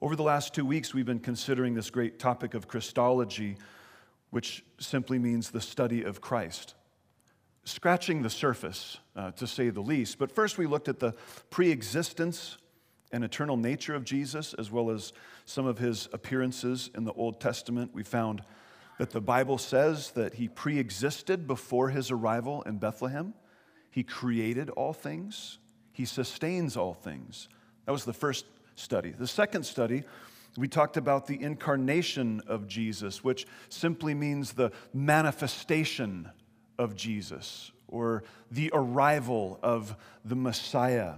Over the last 2 weeks, we've been considering this great topic of Christology, which simply means the study of Christ. Scratching the surface, to say the least. But first we looked at the pre-existence and eternal nature of Jesus, as well as some of his appearances in the Old Testament. We found that the Bible says that he pre-existed before his arrival in Bethlehem. He created all things. He sustains all things. That was the first study. The second study, we talked about the incarnation of Jesus, which simply means the manifestation of Jesus, or the arrival of the Messiah.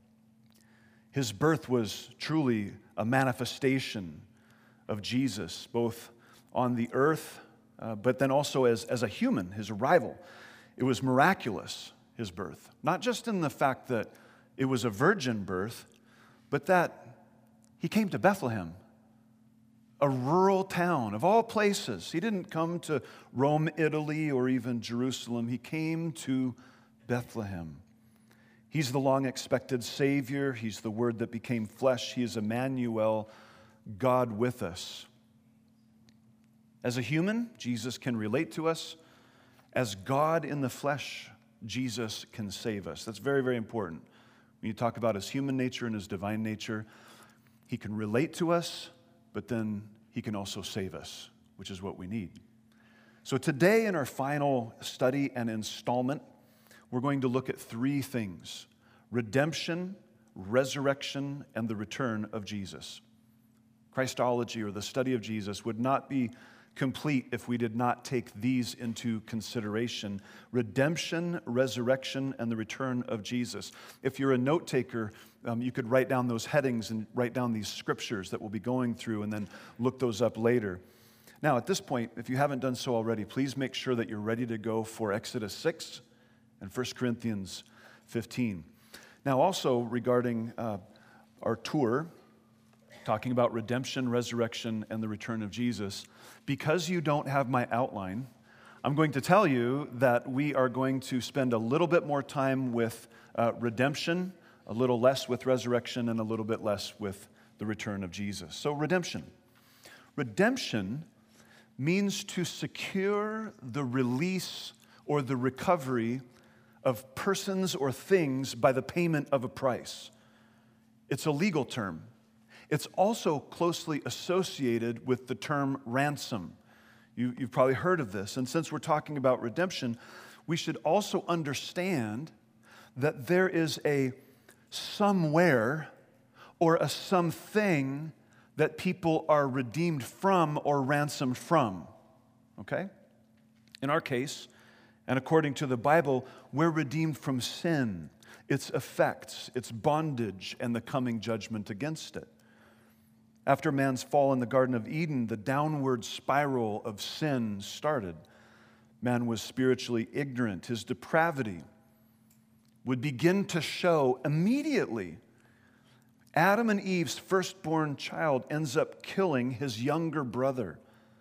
His birth was truly a manifestation of Jesus, both on the earth, but then also as a human, his arrival. It was miraculous, his birth. Not just in the fact that it was a virgin birth, but that he came to Bethlehem, a rural town of all places. He didn't come to Rome, Italy, or even Jerusalem. He came to Bethlehem. He's the long-expected Savior. He's the Word that became flesh. He is Emmanuel, God with us. As a human, Jesus can relate to us. As God in the flesh, Jesus can save us. That's very, very important. When you talk about his human nature and his divine nature, he can relate to us, but then he can also save us, which is what we need. So today in our final study and installment, we're going to look at three things: redemption, resurrection, and the return of Jesus. Christology, or the study of Jesus, would not be complete if we did not take these into consideration: redemption, resurrection, and the return of Jesus. If you're a note taker, you could write down those headings and write down these scriptures that we'll be going through and then look those up later. Now, at this point, if you haven't done so already, please make sure that you're ready to go for Exodus 6 and 1 Corinthians 15. Now, also regarding our tour, talking about redemption, resurrection, and the return of Jesus, because you don't have my outline, I'm going to tell you that we are going to spend a little bit more time with redemption, a little less with resurrection, and a little bit less with the return of Jesus. So redemption. Redemption means to secure the release or the recovery of persons or things by the payment of a price. It's a legal term. It's also closely associated with the term ransom. You've probably heard of this. And since we're talking about redemption, we should also understand that there is a somewhere or a something that people are redeemed from or ransomed from. Okay? In our case, and according to the Bible, we're redeemed from sin, its effects, its bondage, and the coming judgment against it. After man's fall in the Garden of Eden, the downward spiral of sin started. Man was spiritually ignorant. His depravity would begin to show immediately. Adam and Eve's firstborn child ends up killing his younger brother.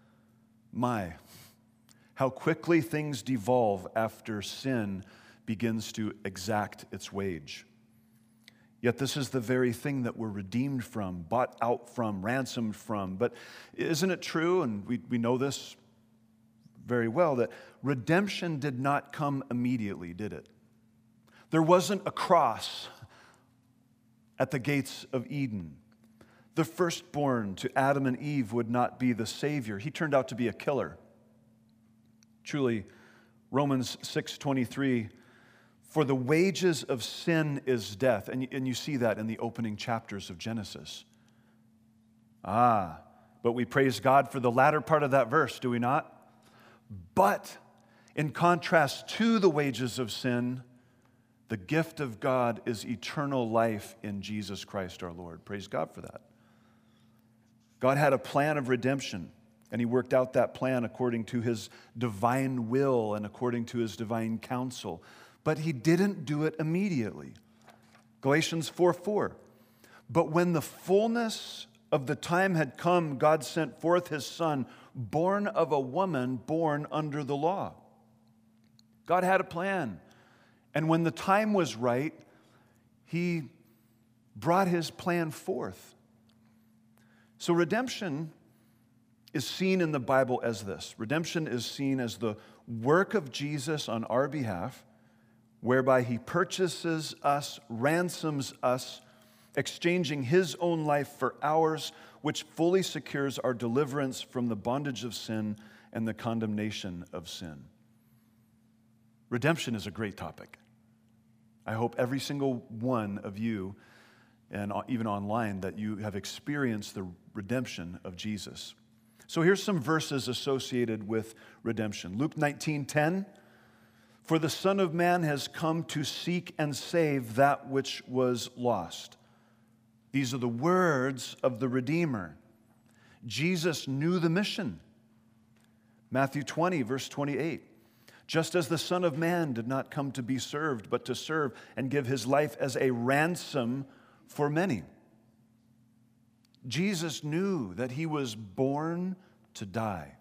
My, how quickly things devolve after sin begins to exact its wage. Yet this is the very thing that we're redeemed from, bought out from, ransomed from. But isn't it true, and we know this very well, that redemption did not come immediately, did it? There wasn't a cross at the gates of Eden. The firstborn to Adam and Eve would not be the Savior. He turned out to be a killer. Truly, Romans 6:23, for the wages of sin is death. And you see that in the opening chapters of Genesis. But we praise God for the latter part of that verse, do we not? But in contrast to the wages of sin, the gift of God is eternal life in Jesus Christ our Lord. Praise God for that. God had a plan of redemption, and he worked out that plan according to his divine will and according to his divine counsel. But he didn't do it immediately. Galatians 4:4. But when the fullness of the time had come, God sent forth his Son, born of a woman, born under the law. God had a plan. And when the time was right, he brought his plan forth. So redemption is seen in the Bible as this. Redemption is seen as the work of Jesus on our behalf, whereby he purchases us, ransoms us, exchanging his own life for ours, which fully secures our deliverance from the bondage of sin and the condemnation of sin. Redemption is a great topic. I hope every single one of you, and even online, that you have experienced the redemption of Jesus. So here's some verses associated with redemption. Luke 19:10, "For the Son of Man has come to seek and save that which was lost." These are the words of the Redeemer. Jesus knew the mission. Matthew 20, verse 28, "Just as the Son of Man did not come to be served, but to serve and give his life as a ransom for many." Jesus knew that he was born to die.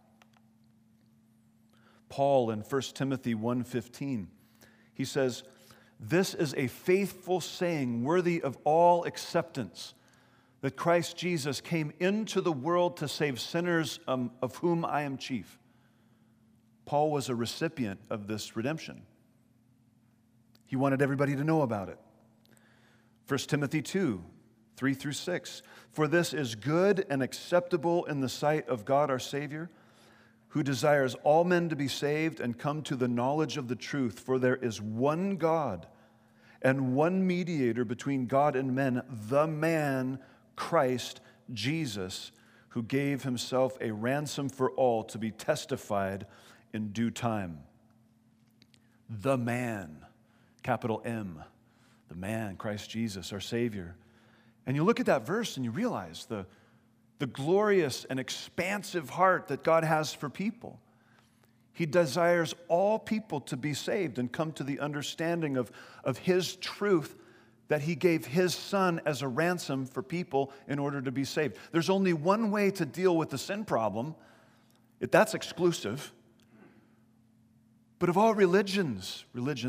Paul in 1 Timothy 1:15, he says, "This is a faithful saying worthy of all acceptance, that Christ Jesus came into the world to save sinners, of whom I am chief." Paul was a recipient of this redemption. He wanted everybody to know about it. 1 Timothy 2:3-6, "For this is good and acceptable in the sight of God our Savior, who desires all men to be saved and come to the knowledge of the truth. For there is one God and one mediator between God and men, the man Christ Jesus, who gave himself a ransom for all, to be testified in due time." The man, capital M, the man, Christ Jesus, our Savior. And you look at that verse and you realize the glorious and expansive heart that God has for people. He desires all people to be saved and come to the understanding of his truth, that he gave his Son as a ransom for people in order to be saved. There's only one way to deal with the sin problem. That's exclusive. But of all religions,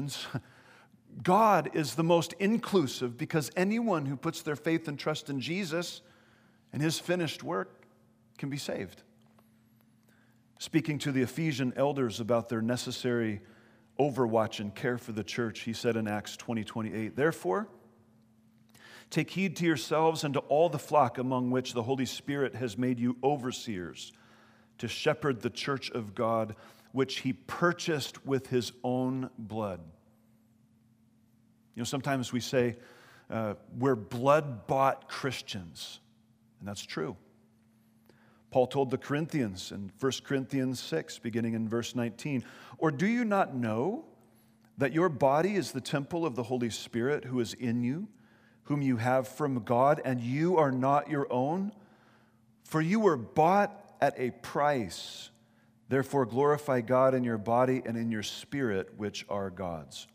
God is the most inclusive, because anyone who puts their faith and trust in Jesus and his finished work can be saved. Speaking to the Ephesian elders about their necessary overwatch and care for the church, he said in Acts 20:28, "Therefore, take heed to yourselves and to all the flock among which the Holy Spirit has made you overseers, to shepherd the church of God, which he purchased with his own blood." You know, sometimes we say we're blood-bought Christians, and that's true. Paul told the Corinthians in 1 Corinthians 6, beginning in verse 19, "Or do you not know that your body is the temple of the Holy Spirit who is in you, whom you have from God, and you are not your own? For you were bought at a price. Therefore glorify God in your body and in your spirit, which are God's."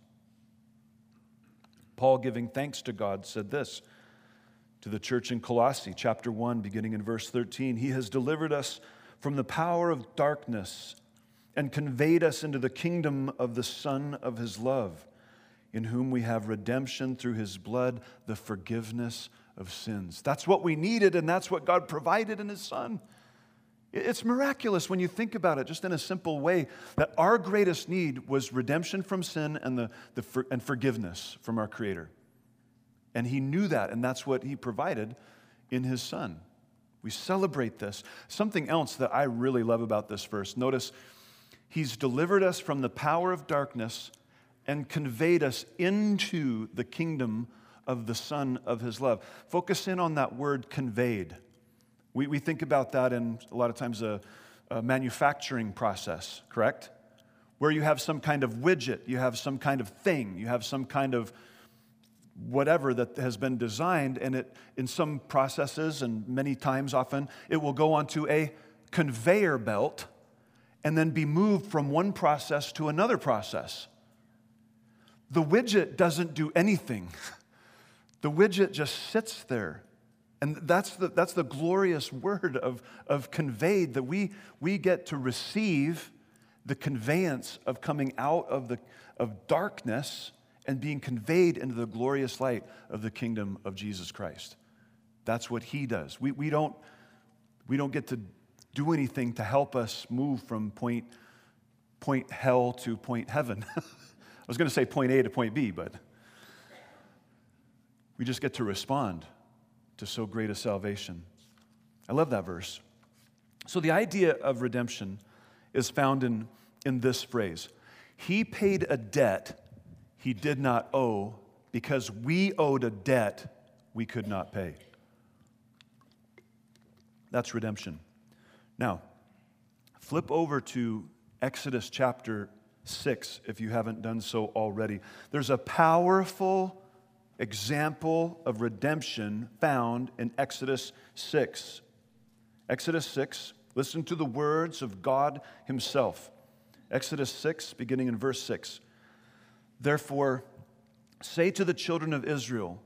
Paul, giving thanks to God, said this to the church in Colossae, chapter 1, beginning in verse 13, "He has delivered us from the power of darkness and conveyed us into the kingdom of the Son of his love, in whom we have redemption through his blood, the forgiveness of sins." That's what we needed, and that's what God provided in his Son. It's miraculous when you think about it, just in a simple way, that our greatest need was redemption from sin and forgiveness from our Creator. And he knew that, and that's what he provided in his Son. We celebrate this. Something else that I really love about this verse, notice, he's delivered us from the power of darkness and conveyed us into the kingdom of the Son of his love. Focus in on that word, conveyed. We think about that in a lot of times a manufacturing process, correct? Where you have some kind of widget, you have some kind of thing, you have some kind of whatever that has been designed, and it, in some processes, and many times often, it will go onto a conveyor belt and then be moved from one process to another process. The widget doesn't do anything. The widget just sits there. And that's the glorious word of conveyed, that we get to receive the conveyance of coming out of darkness and being conveyed into the glorious light of the kingdom of Jesus Christ. That's what he does. We don't We don't get to do anything to help us move from point hell to point heaven. I was going to say point A to point B, but we just get to respond to so great a salvation. I love that verse. So the idea of redemption is found in this phrase. He paid a debt he did not owe because we owed a debt we could not pay. That's redemption. Now, flip over to Exodus chapter 6 if you haven't done so already. There's a powerful example of redemption found in Exodus 6. Exodus 6, listen to the words of God himself. Exodus 6, beginning in verse 6. Therefore, say to the children of Israel,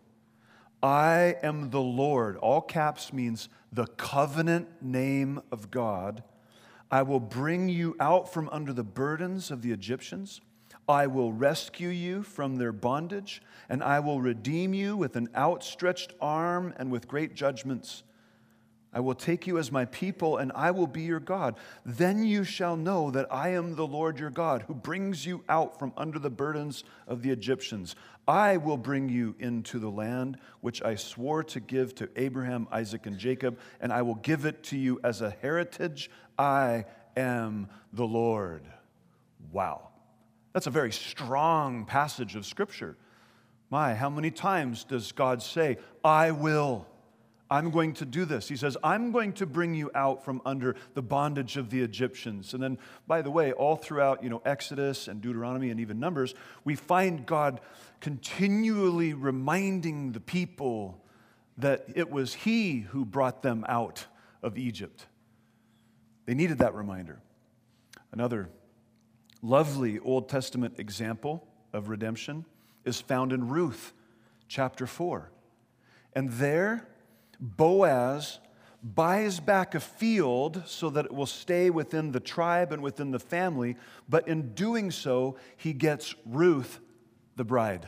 I am the Lord. All caps means the covenant name of God. I will bring you out from under the burdens of the Egyptians. I will rescue you from their bondage, and I will redeem you with an outstretched arm and with great judgments. I will take you as my people, and I will be your God. Then you shall know that I am the Lord your God, who brings you out from under the burdens of the Egyptians. I will bring you into the land which I swore to give to Abraham, Isaac, and Jacob, and I will give it to you as a heritage. I am the Lord. Wow. That's a very strong passage of Scripture. My, how many times does God say, I will? I'm going to do this. He says, I'm going to bring you out from under the bondage of the Egyptians. And then, by the way, all throughout, Exodus and Deuteronomy and even Numbers, we find God continually reminding the people that it was He who brought them out of Egypt. They needed that reminder. Another lovely Old Testament example of redemption is found in Ruth chapter 4. And there, Boaz buys back a field so that it will stay within the tribe and within the family, but in doing so, he gets Ruth, the bride.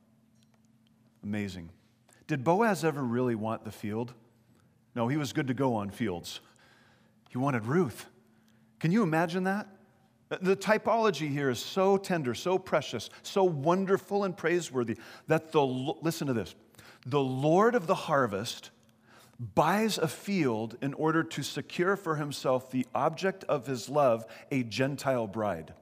Amazing. Did Boaz ever really want the field? No, he was good to go on fields. He wanted Ruth. Can you imagine that? The typology here is so tender, so precious, so wonderful and praiseworthy that listen to this, the Lord of the harvest buys a field in order to secure for himself the object of his love, a Gentile bride.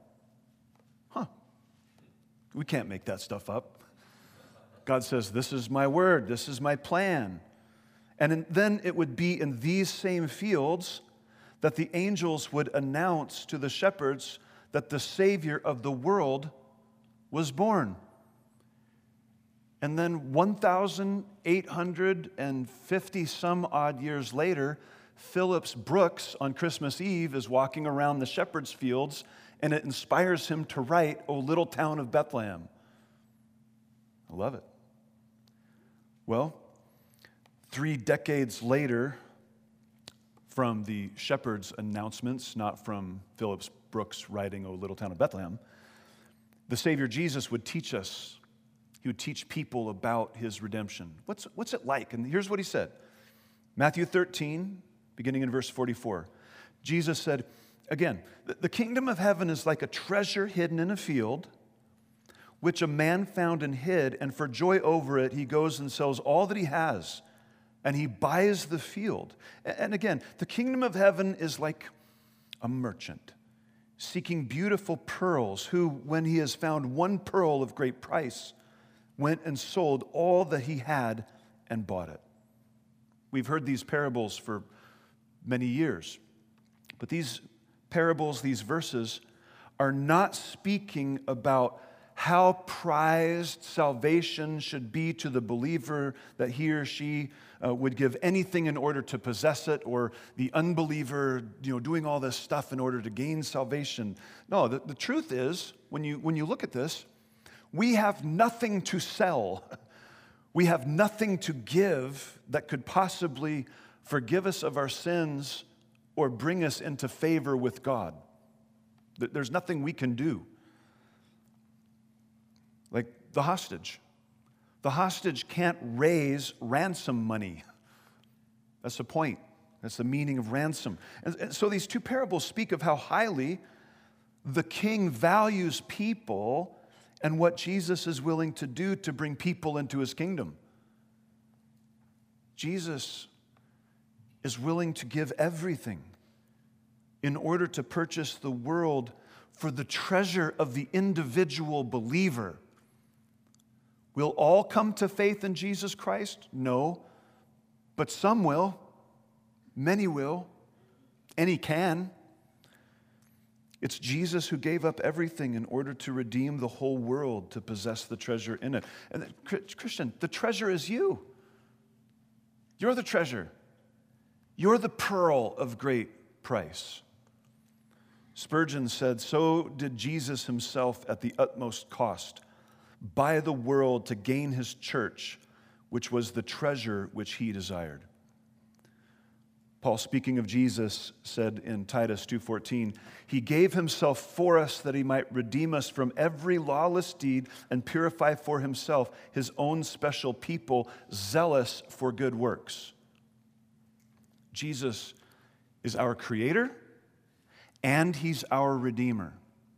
We can't make that stuff up. God says, this is my word, this is my plan. And then it would be in these same fields that the angels would announce to the shepherds that the Savior of the world was born. And then 1,850 some odd years later, Phillips Brooks on Christmas Eve is walking around the shepherd's fields, and it inspires him to write, O Little Town of Bethlehem. I love it. Well, 3 decades later, from the shepherd's announcements, not from Phillips Brooks writing, O Little Town of Bethlehem, the Savior Jesus would teach us. He would teach people about his redemption. What's it like? And here's what he said. Matthew 13, beginning in verse 44. Jesus said, again, the kingdom of heaven is like a treasure hidden in a field, which a man found and hid, and for joy over it, he goes and sells all that he has, and he buys the field. And again, the kingdom of heaven is like a merchant seeking beautiful pearls, who, when he has found one pearl of great price, went and sold all that he had and bought it. We've heard these parables for many years, but these parables, these verses, are not speaking about how prized salvation should be to the believer, that he or she would give anything in order to possess it, or the unbeliever, doing all this stuff in order to gain salvation. No, the truth is, when you look at this, we have nothing to sell. We have nothing to give that could possibly forgive us of our sins or bring us into favor with God. There's nothing we can do. Like the hostage. The hostage can't raise ransom money. That's the point. That's the meaning of ransom. And so these two parables speak of how highly the king values people and what Jesus is willing to do to bring people into his kingdom. Jesus is willing to give everything in order to purchase the world for the treasure of the individual believer. Will all come to faith in Jesus Christ? No, but some will. Many will. Any can. It's Jesus who gave up everything in order to redeem the whole world, to possess the treasure in it. And Christian, the treasure is you. You're the treasure. You're the pearl of great price. Spurgeon said, "So did Jesus himself at the utmost cost buy the world to gain his church, which was the treasure which he desired." Paul, speaking of Jesus, said in Titus 2:14, "He gave himself for us that he might redeem us from every lawless deed and purify for himself his own special people, zealous for good works." Jesus is our creator and he's our redeemer.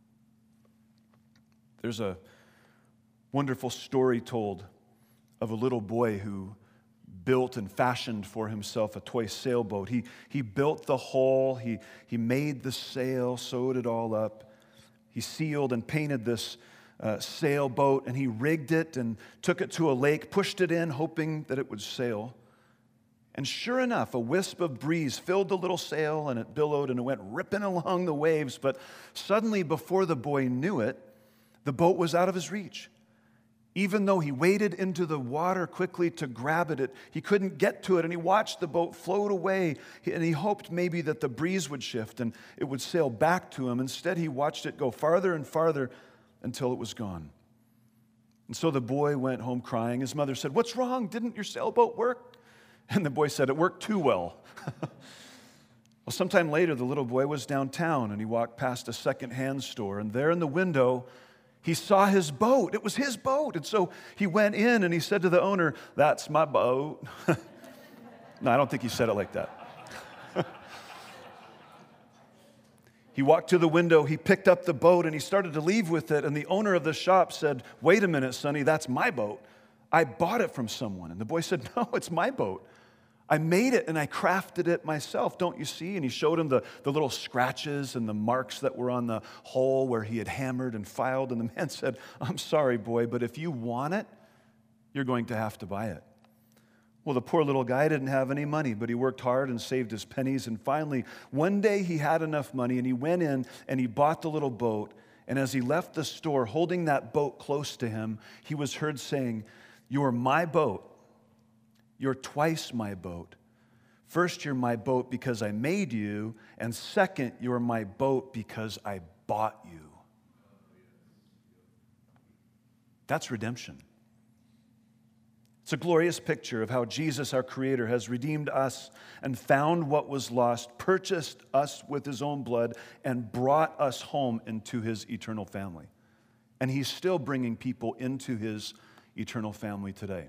There's a wonderful story told of a little boy who built and fashioned for himself a toy sailboat. He built the hull, he made the sail, sewed it all up. He sealed and painted this sailboat, and he rigged it and took it to a lake, pushed it in, hoping that it would sail. And sure enough, a wisp of breeze filled the little sail, and it billowed, and it went ripping along the waves. But suddenly, before the boy knew it, the boat was out of his reach. Even though he waded into the water quickly to grab it, he couldn't get to it, and he watched the boat float away, and he hoped maybe that the breeze would shift and it would sail back to him. Instead, he watched it go farther and farther until it was gone. And so the boy went home crying. His mother said, "What's wrong? Didn't your sailboat work?" And the boy said, "It worked too well." Well, sometime later, the little boy was downtown, and he walked past a secondhand store, and there in the window, he saw his boat. It was his boat. And so he went in and he said to the owner, "That's my boat." No, I don't think he said it like that. He walked to the window, he picked up the boat, and he started to leave with it. And the owner of the shop said, "Wait a minute, Sonny, that's my boat. I bought it from someone." And the boy said, "No, it's my boat. I made it and I crafted it myself, don't you see?" And he showed him the little scratches and the marks that were on the hull where he had hammered and filed. And the man said, "I'm sorry, boy, but if you want it, you're going to have to buy it." Well, the poor little guy didn't have any money, but he worked hard and saved his pennies. And finally, one day he had enough money, and he went in and he bought the little boat. And as he left the store, holding that boat close to him, he was heard saying, "You're my boat. You're twice my boat. First, you're my boat because I made you, and second, you're my boat because I bought you." That's redemption. It's a glorious picture of how Jesus, our Creator, has redeemed us and found what was lost, purchased us with his own blood, and brought us home into his eternal family. And he's still bringing people into his eternal family today.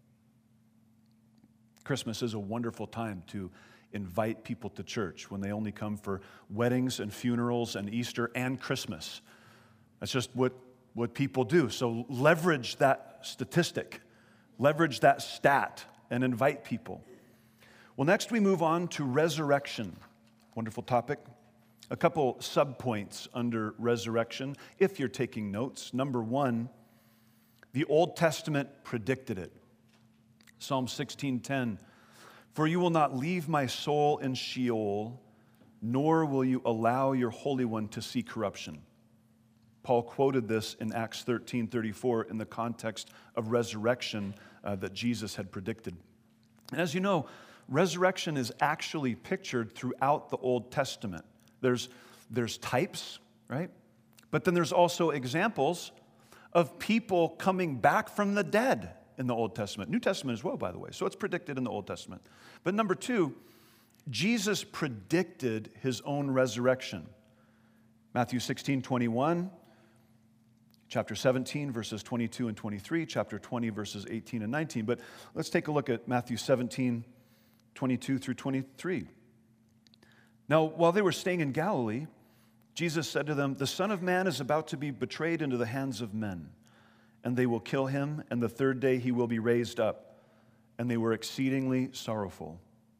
Christmas is a wonderful time to invite people to church when they only come for weddings and funerals and Easter and Christmas. That's just what people do. So leverage that statistic, leverage that stat, and invite people. Well, next we move on to resurrection. Wonderful topic. A couple subpoints under resurrection, if you're taking notes. Number one, the Old Testament predicted it. Psalm 16:10, "For you will not leave my soul in Sheol, nor will you allow your Holy One to see corruption." Paul quoted this in Acts 13:34 in the context of resurrection that Jesus had predicted. And as you know, resurrection is actually pictured throughout the Old Testament. There's types, right? But then there's also examples of people coming back from the dead in the Old Testament. New Testament as well, by the way. So it's predicted in the Old Testament. But number two, Jesus predicted his own resurrection. Matthew 16:21, chapter 17, verses 22 and 23, chapter 20, verses 18 and 19. But let's take a look at Matthew 17:22 through 23. Now, while they were staying in Galilee, Jesus said to them, "The Son of Man is about to be betrayed into the hands of men, and they will kill him, and the third day he will be raised up." And they were exceedingly sorrowful.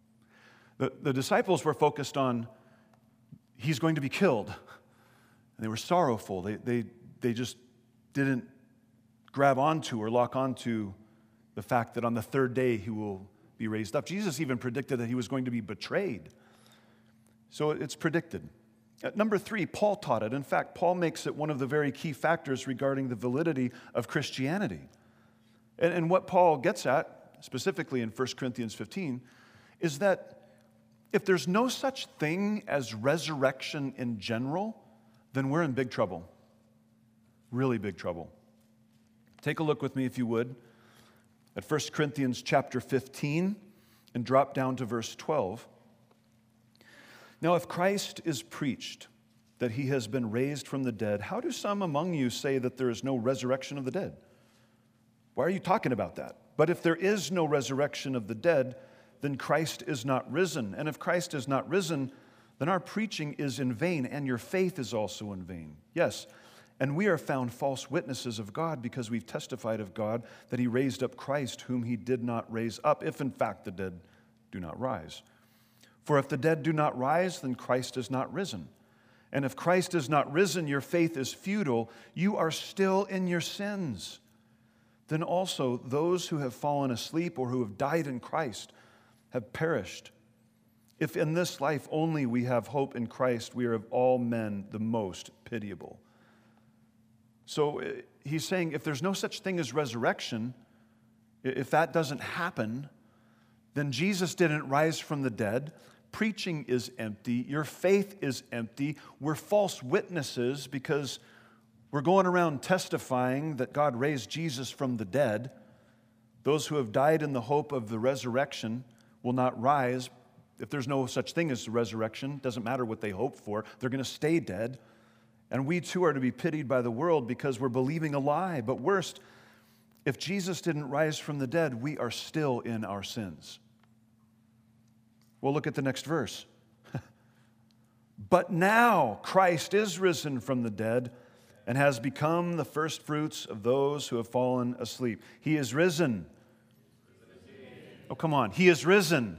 The disciples were focused on, he's going to be killed. And they were sorrowful. They just didn't grab onto or lock onto the fact that on the third day he will be raised up. Jesus even predicted that he was going to be betrayed. So it's predicted. Number 3, Paul taught it. In fact, Paul makes it one of the very key factors regarding the validity of Christianity. And what Paul gets at, specifically in 1 Corinthians 15, is that if there's no such thing as resurrection in general, then we're in big trouble. Really big trouble. Take a look with me, if you would, at 1 Corinthians chapter 15 and drop down to verse 12. Now, if Christ is preached that he has been raised from the dead, how do some among you say that there is no resurrection of the dead? Why are you talking about that? But if there is no resurrection of the dead, then Christ is not risen. And if Christ is not risen, then our preaching is in vain, and your faith is also in vain. Yes, and we are found false witnesses of God because we've testified of God that he raised up Christ, whom he did not raise up, if in fact the dead do not rise. For if the dead do not rise, then Christ is not risen. And if Christ is not risen, your faith is futile. You are still in your sins. Then also those who have fallen asleep or who have died in Christ have perished. If in this life only we have hope in Christ, we are of all men the most pitiable. So he's saying if there's no such thing as resurrection, if that doesn't happen, then Jesus didn't rise from the dead. Preaching is empty. Your faith is empty. We're false witnesses because we're going around testifying that God raised Jesus from the dead. Those who have died in the hope of the resurrection will not rise. If there's no such thing as the resurrection, doesn't matter what they hope for, they're going to stay dead. And we too are to be pitied by the world because we're believing a lie. But worst, if Jesus didn't rise from the dead, we are still in our sins. Well, look at the next verse. But now Christ is risen from the dead and has become the firstfruits of those who have fallen asleep. He is risen. Oh, come on. He is risen.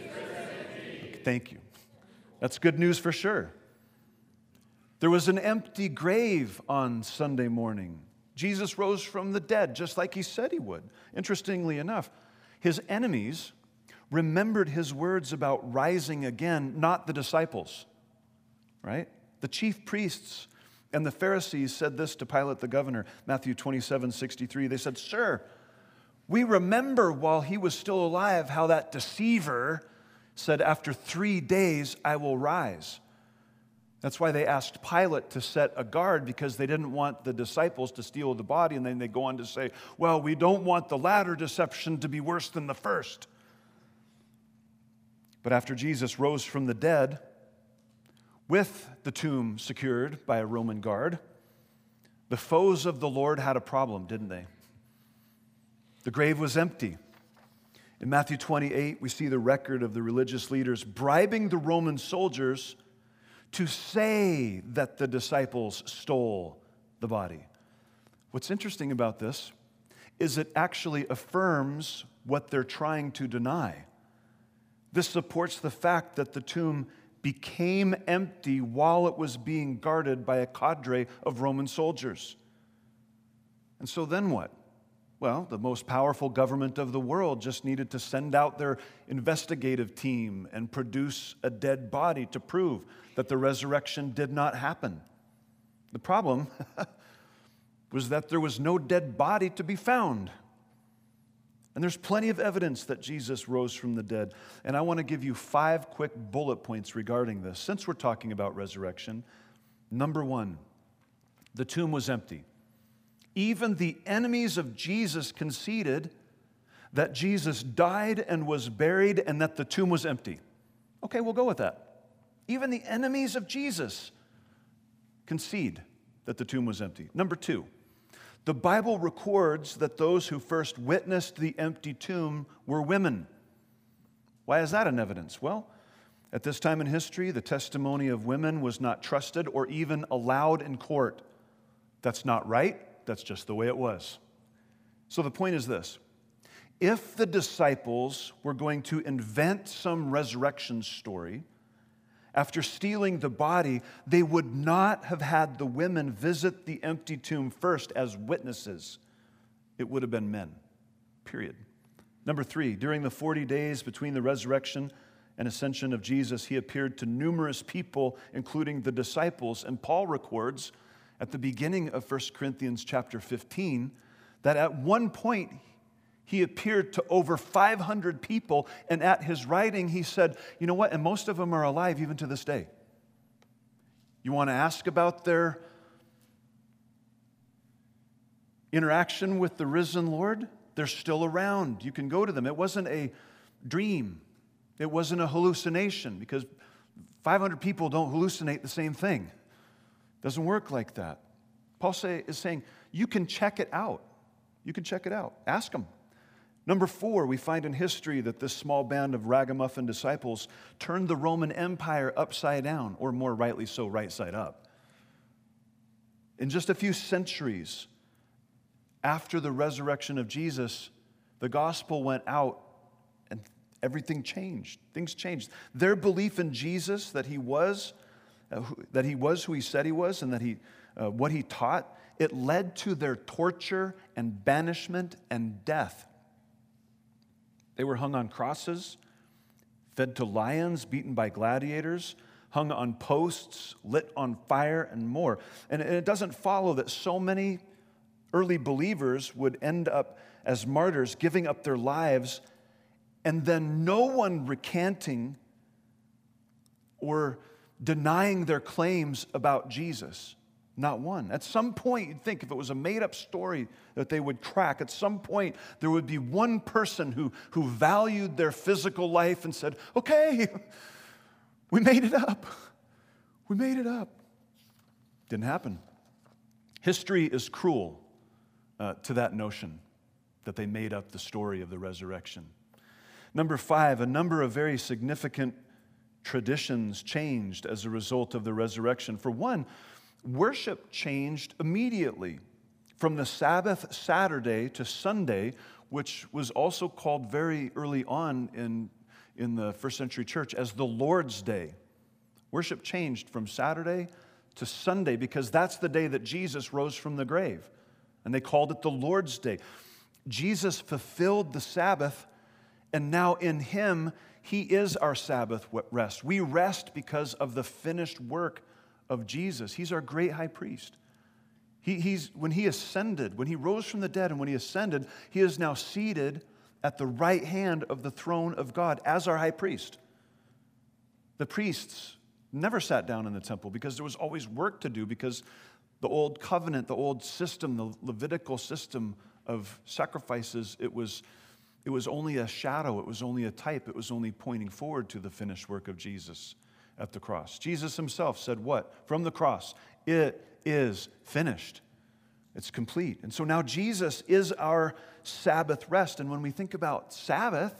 Okay, thank you. That's good news for sure. There was an empty grave on Sunday morning. Jesus rose from the dead, just like he said he would. Interestingly enough, his enemies remembered his words about rising again, not the disciples, right? The chief priests and the Pharisees said this to Pilate the governor, Matthew 27:63. They said, "Sir, we remember while he was still alive how that deceiver said, 'After 3 days I will rise.'" That's why they asked Pilate to set a guard, because they didn't want the disciples to steal the body, and then they go on to say, "Well, we don't want the latter deception to be worse than the first." But after Jesus rose from the dead, with the tomb secured by a Roman guard, the foes of the Lord had a problem, didn't they? The grave was empty. In Matthew 28, we see the record of the religious leaders bribing the Roman soldiers to say that the disciples stole the body. What's interesting about this is it actually affirms what they're trying to deny. This supports the fact that the tomb became empty while it was being guarded by a cadre of Roman soldiers. And so then what? Well, the most powerful government of the world just needed to send out their investigative team and produce a dead body to prove that the resurrection did not happen. The problem was that there was no dead body to be found. And there's plenty of evidence that Jesus rose from the dead. And I want to give you 5 quick bullet points regarding this. Since we're talking about resurrection, number 1, the tomb was empty. Even the enemies of Jesus conceded that Jesus died and was buried and that the tomb was empty. Okay, we'll go with that. Even the enemies of Jesus concede that the tomb was empty. Number 2, the Bible records that those who first witnessed the empty tomb were women. Why is that an evidence? Well, At this time in history, the testimony of women was not trusted or even allowed in court. That's not right. That's just the way it was. So the point is this. If the disciples were going to invent some resurrection story, after stealing the body, they would not have had the women visit the empty tomb first as witnesses. It would have been men, period. Number 3, during the 40 days between the resurrection and ascension of Jesus, he appeared to numerous people, including the disciples. And Paul records at the beginning of 1 Corinthians chapter 15 that at one point he appeared to over 500 people, and at his writing he said, you know what, and most of them are alive even to this day. You want to ask about their interaction with the risen Lord? They're still around. You can go to them. It wasn't a dream. It wasn't a hallucination, because 500 people don't hallucinate the same thing. It doesn't work like that. Paul is saying, you can check it out. You can check it out. Ask them. Number 4, we find in history that this small band of ragamuffin disciples turned the Roman Empire upside down, or more rightly so, right side up. In just a few centuries after the resurrection of Jesus, the gospel went out and everything changed. Things changed. Their belief in Jesus, that he was who he said he was, and that what he taught, it led to their torture and banishment and death. They were hung on crosses, fed to lions, beaten by gladiators, hung on posts, lit on fire, and more. And it doesn't follow that so many early believers would end up as martyrs, giving up their lives, and then no one recanting or denying their claims about Jesus. Not one. At some point, you'd think if it was a made-up story that they would crack, at some point there would be one person who valued their physical life and said, okay, we made it up. We made it up. Didn't happen. History is cruel to that notion that they made up the story of the resurrection. Number 5, a number of very significant traditions changed as a result of the resurrection. For one, worship changed immediately from the Sabbath Saturday to Sunday, which was also called very early on in the first century church as the Lord's Day. Worship changed from Saturday to Sunday because that's the day that Jesus rose from the grave, and they called it the Lord's Day. Jesus fulfilled the Sabbath, and now in him, he is our Sabbath rest. We rest because of the finished work of Jesus. He's our great high priest. When he ascended, when he rose from the dead and when he ascended, he is now seated at the right hand of the throne of God as our high priest. The priests never sat down in the temple because there was always work to do, because the old covenant, the old system, the Levitical system of sacrifices, it was only a shadow, it was only a type, it was only pointing forward to the finished work of Jesus at the cross. Jesus himself said what? From the cross, it is finished. It's complete. And so now Jesus is our Sabbath rest. And when we think about Sabbath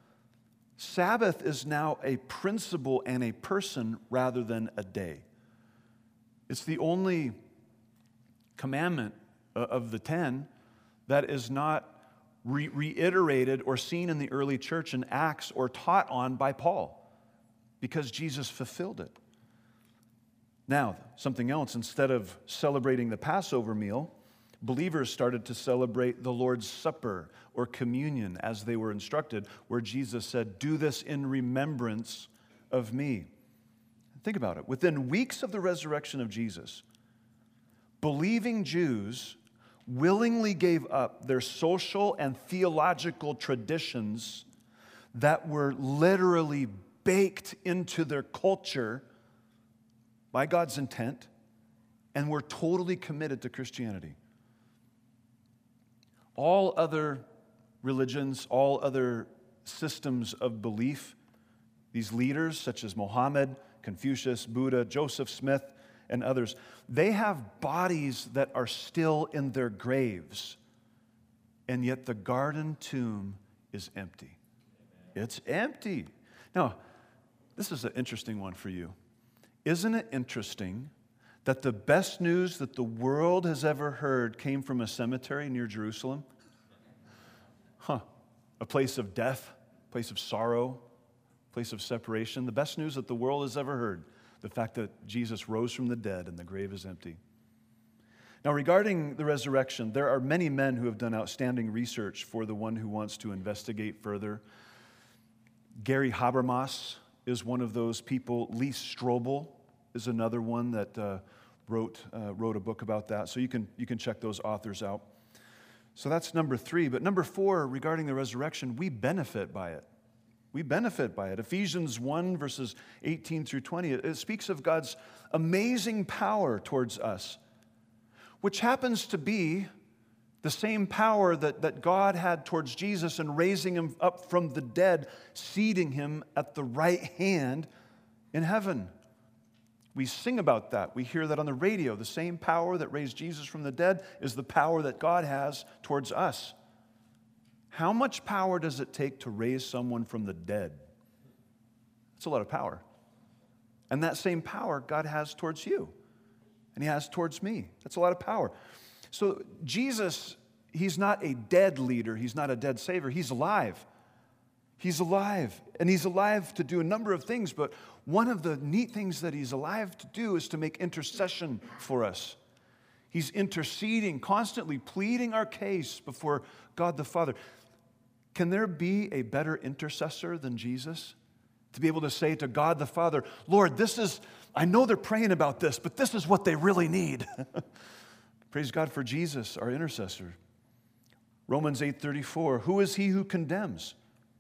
is now a principle and a person rather than a day. It's the only commandment of the 10 that is not reiterated or seen in the early church in Acts or taught on by Paul, because Jesus fulfilled it. Now, something else, instead of celebrating the Passover meal, believers started to celebrate the Lord's Supper or communion as they were instructed, where Jesus said, "Do this in remembrance of me." Think about it. Within weeks of the resurrection of Jesus, believing Jews willingly gave up their social and theological traditions that were literally baked into their culture by God's intent, and were totally committed to Christianity. All other religions, all other systems of belief, these leaders such as Mohammed, Confucius, Buddha, Joseph Smith, and others, they have bodies that are still in their graves, and yet the garden tomb is empty. It's empty. Now, This is an interesting one for you. Isn't it interesting that the best news that the world has ever heard came from a cemetery near Jerusalem? A place of death, a place of sorrow, a place of separation. The best news that the world has ever heard, the fact that Jesus rose from the dead and the grave is empty. Now, regarding the resurrection, there are many men who have done outstanding research for the one who wants to investigate further. Gary Habermas is one of those people. Lee Strobel is another one that wrote a book about that. So you can check those authors out. So that's number 3. But number 4, regarding the resurrection, we benefit by it. We benefit by it. Ephesians 1, verses 18 through 20, it speaks of God's amazing power towards us, which happens to be the same power that God had towards Jesus in raising him up from the dead, seating him at the right hand in heaven. We sing about that. We hear that on the radio. The same power that raised Jesus from the dead is the power that God has towards us. How much power does it take to raise someone from the dead? It's a lot of power. And that same power God has towards you, and he has towards me. That's a lot of power. So Jesus, he's not a dead leader. He's not a dead savior. He's alive. He's alive. And he's alive to do a number of things, but one of the neat things that he's alive to do is to make intercession for us. He's interceding, constantly pleading our case before God the Father. Can there be a better intercessor than Jesus? To be able to say to God the Father, Lord, I know they're praying about this, but this is what they really need. Praise God for Jesus, our intercessor. Romans 8:34, who is he who condemns?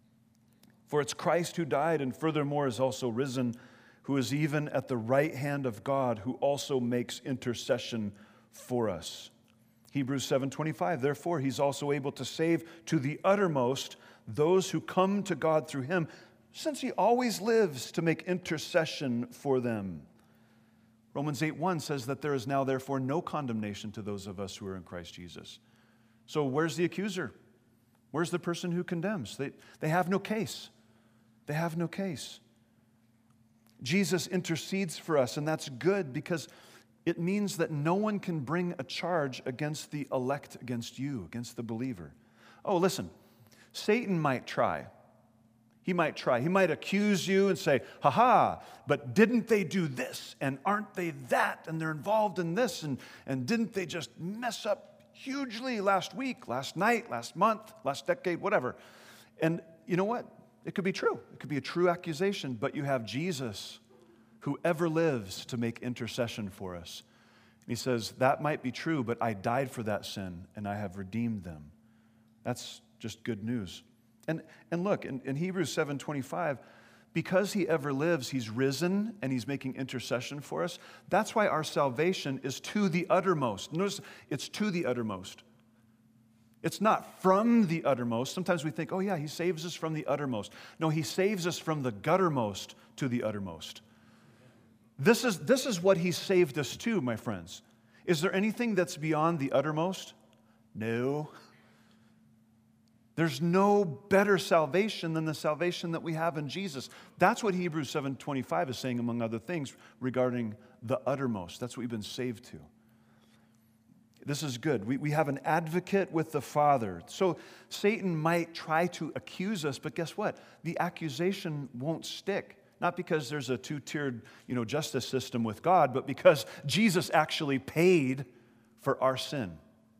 For it's Christ who died and furthermore is also risen, who is even at the right hand of God, who also makes intercession for us. Hebrews 7:25, therefore he's also able to save to the uttermost those who come to God through him, since he always lives to make intercession for them. Romans 8:1 says that there is now therefore no condemnation to those of us who are in Christ Jesus. So where's the accuser? Where's the person who condemns? They have no case. They have no case. Jesus intercedes for us, and that's good because it means that no one can bring a charge against the elect, against you, against the believer. Oh, listen, Satan might try. He might try. He might accuse you and say, but didn't they do this? And aren't they that? And they're involved in this? And didn't they just mess up hugely last week, last night, last month, last decade, whatever? And you know what? It could be true. It could be a true accusation, but you have Jesus who ever lives to make intercession for us. And he says, that might be true, but I died for that sin and I have redeemed them. That's just good news. And look, in Hebrews 7:25, because he ever lives, he's risen and he's making intercession for us. That's why our salvation is to the uttermost. Notice, it's to the uttermost. It's not from the uttermost. Sometimes we think, oh yeah, he saves us from the uttermost. No, he saves us from the guttermost to the uttermost. This is what he saved us to, my friends. Is there anything that's beyond the uttermost? No. There's no better salvation than the salvation that we have in Jesus. That's what Hebrews 7:25 is saying, among other things, regarding the uttermost. That's what we've been saved to. This is good. We have an advocate with the Father. So Satan might try to accuse us, but guess what? The accusation won't stick. Not because there's a two-tiered, justice system with God, but because Jesus actually paid for our sin.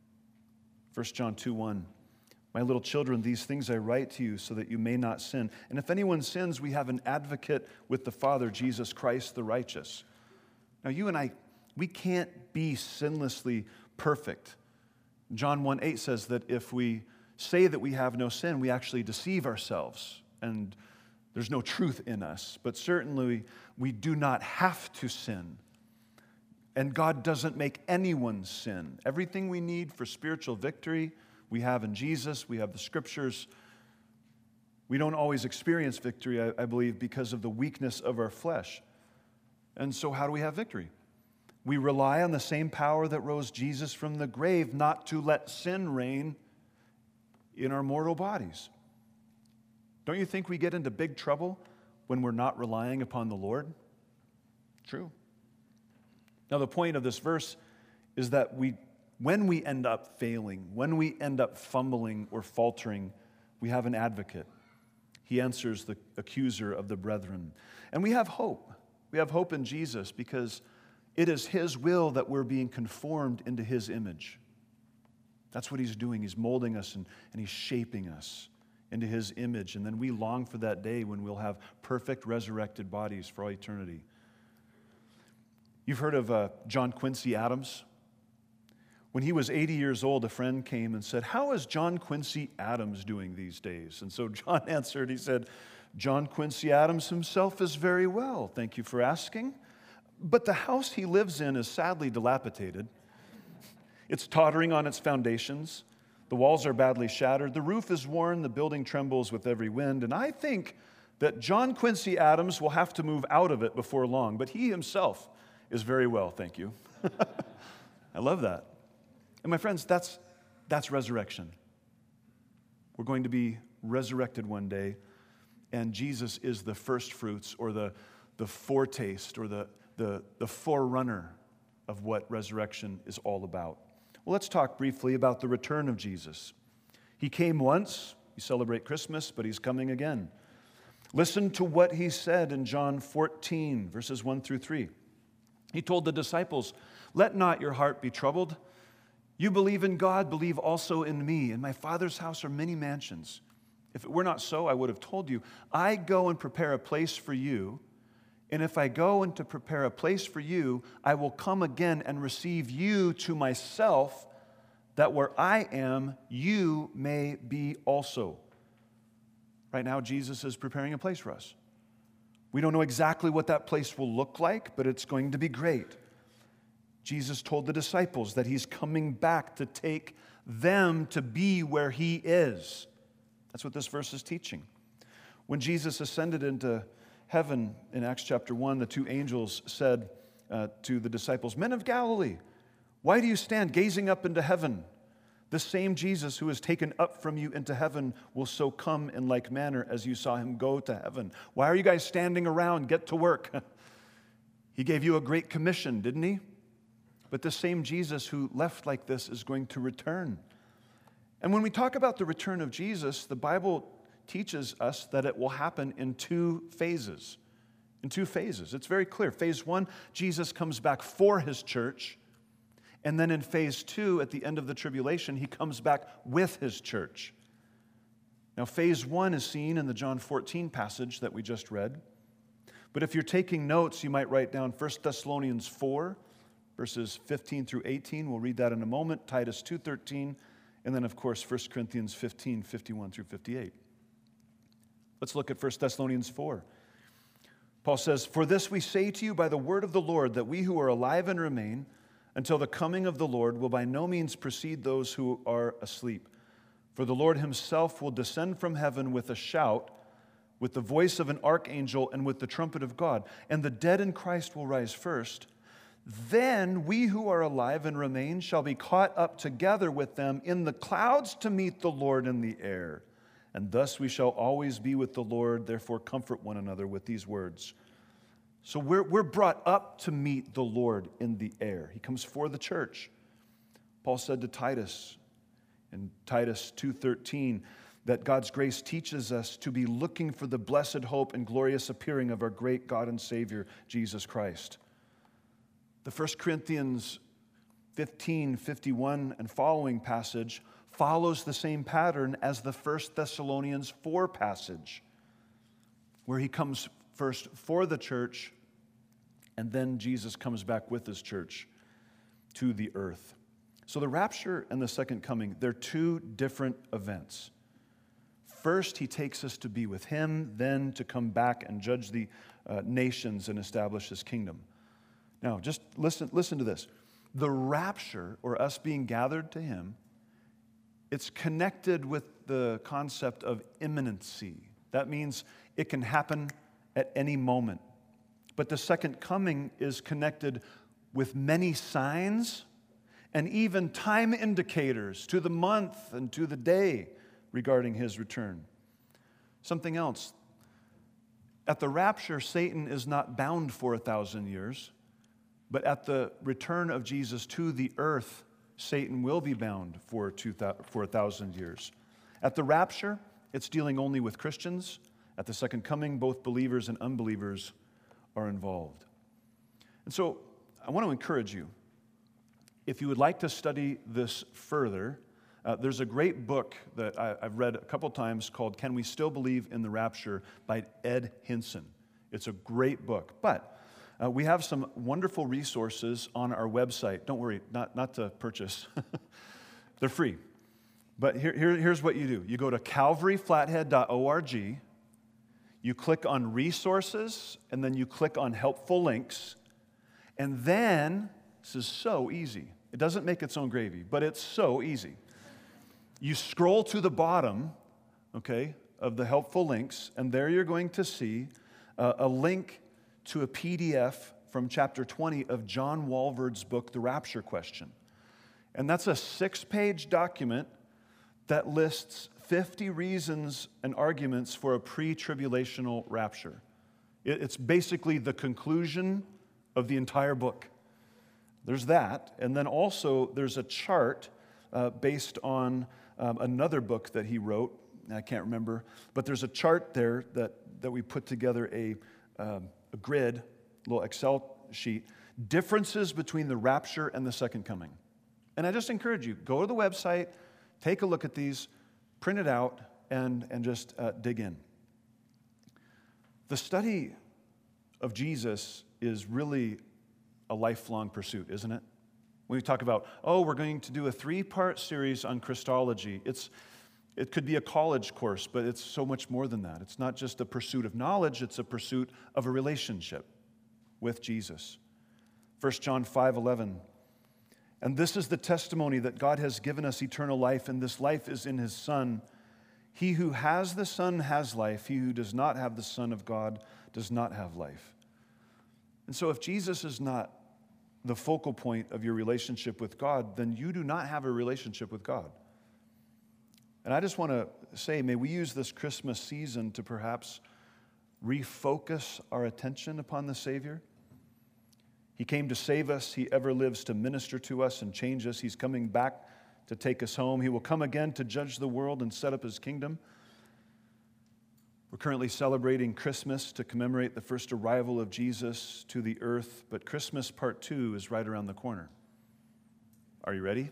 1 John 2:1. My little children, these things I write to you so that you may not sin. And if anyone sins, we have an advocate with the Father, Jesus Christ the righteous. Now you and I, we can't be sinlessly perfect. John 1:8 says that if we say that we have no sin, we actually deceive ourselves and there's no truth in us. But certainly we do not have to sin. And God doesn't make anyone sin. Everything we need for spiritual victory, we have in Jesus. We have the Scriptures. We don't always experience victory, I believe, because of the weakness of our flesh. And so how do we have victory? We rely on the same power that rose Jesus from the grave, not to let sin reign in our mortal bodies. Don't you think we get into big trouble when we're not relying upon the Lord? True. Now, the point of this verse is that when we end up failing, when we end up fumbling or faltering, we have an advocate. He answers the accuser of the brethren. And we have hope. We have hope in Jesus because it is His will that we're being conformed into His image. That's what He's doing. He's molding us and He's shaping us into His image. And then we long for that day when we'll have perfect resurrected bodies for all eternity. You've heard of John Quincy Adams? When he was 80 years old, a friend came and said, "How is John Quincy Adams doing these days?" And so John answered, he said, "John Quincy Adams himself is very well, thank you for asking. But the house he lives in is sadly dilapidated. It's tottering on its foundations. The walls are badly shattered. The roof is worn. The building trembles with every wind. And I think that John Quincy Adams will have to move out of it before long. But he himself is very well, thank you." I love that. And my friends, that's resurrection. We're going to be resurrected one day, and Jesus is the first fruits or the foretaste or the forerunner of what resurrection is all about. Well, let's talk briefly about the return of Jesus. He came once, we celebrate Christmas, but He's coming again. Listen to what He said in John 14, verses 1 through 3. He told the disciples, "Let not your heart be troubled. You believe in God, believe also in me. In my Father's house are many mansions. If it were not so, I would have told you. I go and prepare a place for you. And if I go and to prepare a place for you, I will come again and receive you to myself, that where I am, you may be also." Right now, Jesus is preparing a place for us. We don't know exactly what that place will look like, but it's going to be great. Jesus told the disciples that He's coming back to take them to be where He is. That's what this verse is teaching. When Jesus ascended into heaven in Acts chapter 1, the two angels said to the disciples, "Men of Galilee, why do you stand gazing up into heaven? The same Jesus who is taken up from you into heaven will so come in like manner as you saw Him go to heaven." Why are you guys standing around? Get to work. He gave you a great commission, didn't He? But the same Jesus who left like this is going to return. And when we talk about the return of Jesus, the Bible teaches us that it will happen in two phases. In two phases. It's very clear. Phase 1, Jesus comes back for His church. And then in phase 2, at the end of the tribulation, He comes back with His church. Now, phase 1 is seen in the John 14 passage that we just read. But if you're taking notes, you might write down 1 Thessalonians 4, verses 15 through 18. We'll read that in a moment. Titus 2:13. And then, of course, 1 Corinthians 15, 51 through 58. Let's look at 1 Thessalonians 4. Paul says, "For this we say to you by the word of the Lord, that we who are alive and remain until the coming of the Lord will by no means precede those who are asleep. For the Lord Himself will descend from heaven with a shout, with the voice of an archangel, and with the trumpet of God. And the dead in Christ will rise first. Then we who are alive and remain shall be caught up together with them in the clouds to meet the Lord in the air. And thus we shall always be with the Lord. Therefore comfort one another with these words." So we're brought up to meet the Lord in the air. He comes for the church. Paul said to Titus in Titus 2:13 that God's grace teaches us to be looking for the blessed hope and glorious appearing of our great God and Savior, Jesus Christ. The 1 Corinthians 15:51 and following passage follows the same pattern as the 1 Thessalonians 4 passage, where He comes first for the church, and then Jesus comes back with His church to the earth. So the rapture and the second coming, they're two different events. First, He takes us to be with Him, then to come back and judge the nations and establish His kingdom. Now, just listen to this. The rapture, or us being gathered to Him, it's connected with the concept of imminency. That means it can happen at any moment. But the second coming is connected with many signs and even time indicators to the month and to the day regarding His return. Something else. At the rapture, Satan is not bound for 1,000 years, but at the return of Jesus to the earth, Satan will be bound for 1,000 years. At the rapture, it's dealing only with Christians. At the second coming, both believers and unbelievers are involved. And so I want to encourage you, if you would like to study this further, there's a great book that I've read a couple times called Can We Still Believe in the Rapture by Ed Hinson. It's a great book. But we have some wonderful resources on our website. Don't worry, not to purchase. They're free. But here's what you do. You go to calvaryflathead.org, you click on resources, and then you click on helpful links. And then, this is so easy. It doesn't make its own gravy, but it's so easy. You scroll to the bottom, okay, of the helpful links, and there you're going to see a link to a PDF from chapter 20 of John Walvoord's book, The Rapture Question. And that's a 6-page document that lists 50 reasons and arguments for a pre-tribulational rapture. It's basically the conclusion of the entire book. There's that, and then also there's a chart based on another book that he wrote. I can't remember, but there's a chart there that we put together a grid, a little Excel sheet, differences between the rapture and the second coming. And I just encourage you, go to the website, take a look at these, print it out, and just dig in. The study of Jesus is really a lifelong pursuit, isn't it? When we talk about, we're going to do a 3-part series on Christology, it could be a college course, but it's so much more than that. It's not just a pursuit of knowledge, it's a pursuit of a relationship with Jesus. 1 John 5:11, and this is the testimony that God has given us eternal life, and this life is in His Son. He who has the Son has life. He who does not have the Son of God does not have life. And so if Jesus is not the focal point of your relationship with God, then you do not have a relationship with God. And I just want to say, may we use this Christmas season to perhaps refocus our attention upon the Savior. He came to save us. He ever lives to minister to us and change us. He's coming back to take us home. He will come again to judge the world and set up His kingdom. We're currently celebrating Christmas to commemorate the first arrival of Jesus to the earth, but Christmas part 2 is right around the corner. Are you ready?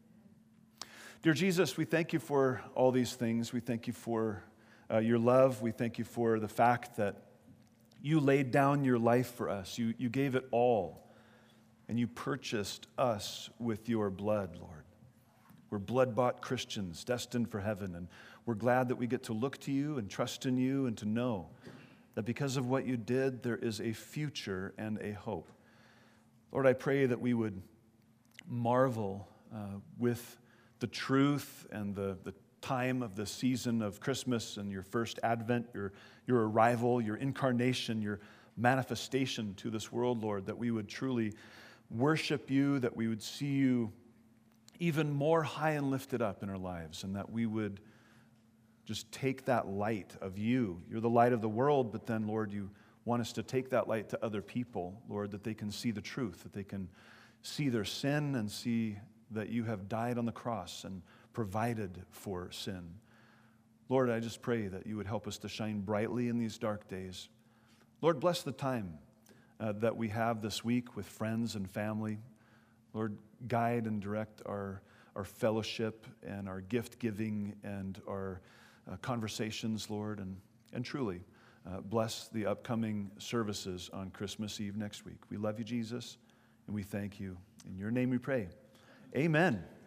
Dear Jesus, we thank You for all these things. We thank You for Your love. We thank You for the fact that You laid down Your life for us. You gave it all, and You purchased us with Your blood, Lord. We're blood-bought Christians destined for heaven, and we're glad that we get to look to You and trust in You and to know that because of what You did, there is a future and a hope. Lord, I pray that we would marvel with the truth and the time of the season of Christmas and Your first advent, your arrival, Your incarnation, Your manifestation to this world, Lord, that we would truly worship You, that we would see You even more high and lifted up in our lives, and that we would just take that light of You. You're the light of the world, but then, Lord, You want us to take that light to other people, Lord, that they can see the truth, that they can see their sin and see that You have died on the cross and provided for sin. Lord, I just pray that You would help us to shine brightly in these dark days. Lord, bless the time that we have this week with friends and family. Lord, guide and direct our fellowship and our gift giving and our conversations, Lord, and truly bless the upcoming services on Christmas Eve next week. We love You, Jesus, and we thank You. In Your name we pray. Amen.